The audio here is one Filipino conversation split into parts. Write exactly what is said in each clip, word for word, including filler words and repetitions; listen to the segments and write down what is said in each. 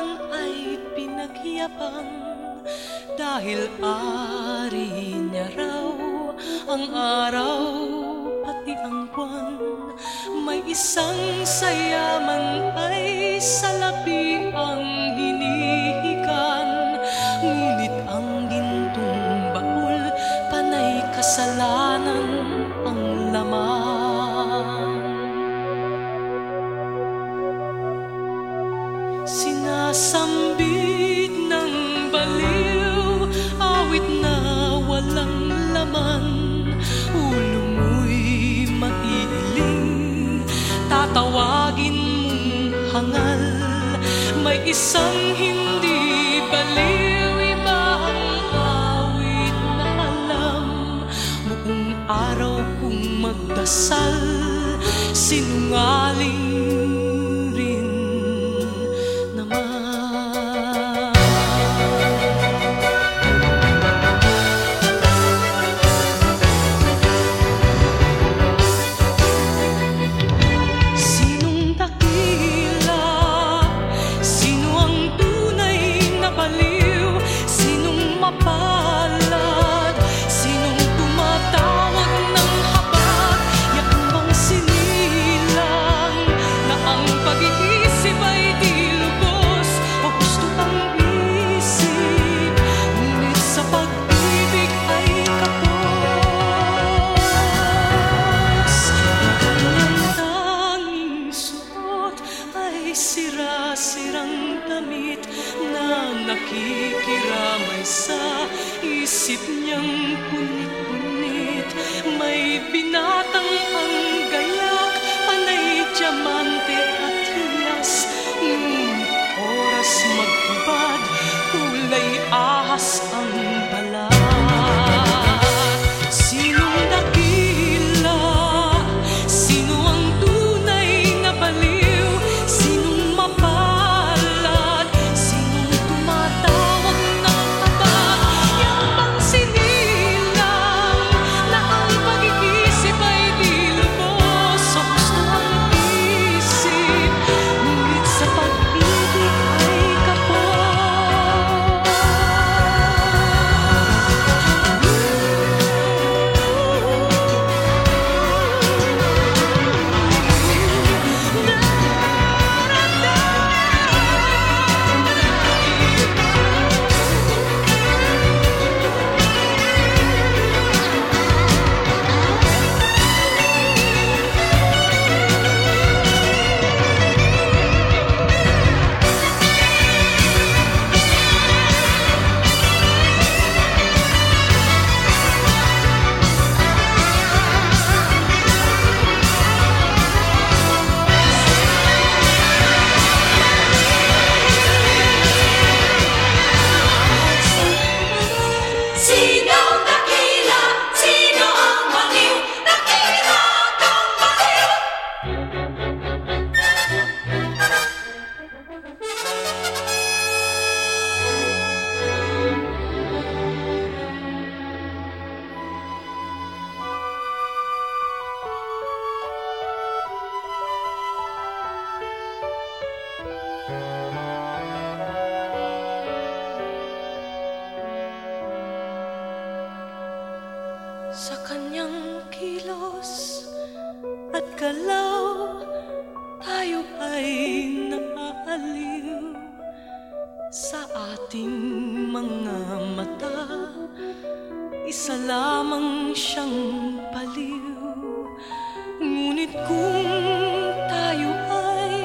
lang ay pinagyabang, dahil ari niya raw ang araw pati ang buwan. May isang sayaman ay salapi ang hinihikan, ngunit ang gintong baul panay kasalanan ang laman. Sinasambit ng baliw, awit na walang laman. Ulo mo'y maiiling, tatawagin mong hangal. May isang hindi baliw, iba ang awit na alam. Buong araw kung magdasal, sinungaling rin naman. Sinong dakila? Sino ang tunay na baliw? Sinong mapalad? Sinong tumatawag ng habag? Yak bang sinilang na ang pag-iisip ay di lubos, o gusto pang isip, ngunit sa pag-ibig ay kapos. Ang kanyang tanging suot ay sira-sirang damit na nakikiramay sa isip niyang punit-punit. May binatang ang gayak, panay diamante at hiyas, ngunit oras maghubad, kulay ahas ang balat. Sinong dakila? Sino ang tunay na baliw? Sinong mapalad? Sinong tumatawag ng habag? Yan bang sinilang na ang pag-iisip ay di lubos, o gusto ang isip, ngunit sa pag-ibig ay kapos. Sinong dakila? Sino ang baliw? Dakila kang baliw. Sa kanyang kilos at galaw, tayo ay naaaliw. Sa ating mga mata, isa lamang siyang baliw. Ngunit kung tayo ay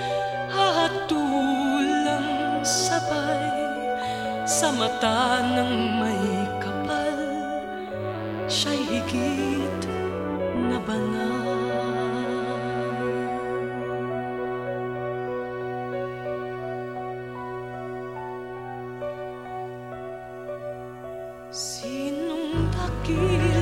hahatulang sabay sa mata ng may kapal, siya'y higit na banal. Sinong dakila?